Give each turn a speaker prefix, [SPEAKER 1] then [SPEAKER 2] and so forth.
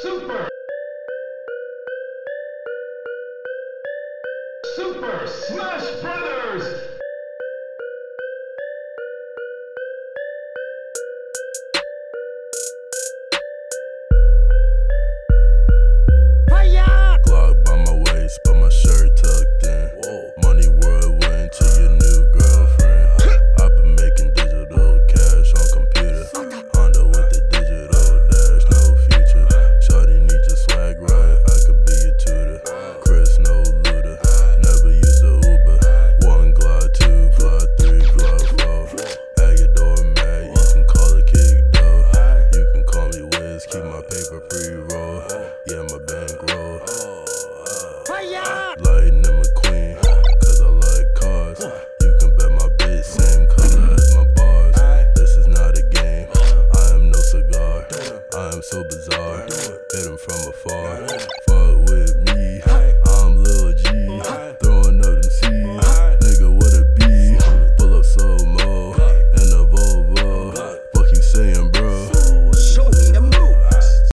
[SPEAKER 1] Super Smash Brothers!
[SPEAKER 2] Glock by my waist, but my shirt tucked in. Money whirlwind to your new girlfriend. I've been making digital cash on computer. Honda with the digital dash, no future. Shawty need your swag right, I could be your tutor. Chris, no looter, never use a Uber. 1 Glock, 2 Glock, 3 Glock, 4. Agador Mag, you can call it kick though. You can call me Wiz, keep my paper pre-roll. Yeah, my bankroll. Lightning McQueen, cause I like cars. You can bet my bitch same color as my bars. This is not a game, I am no cigar. I am so bizarre, hit him from afar.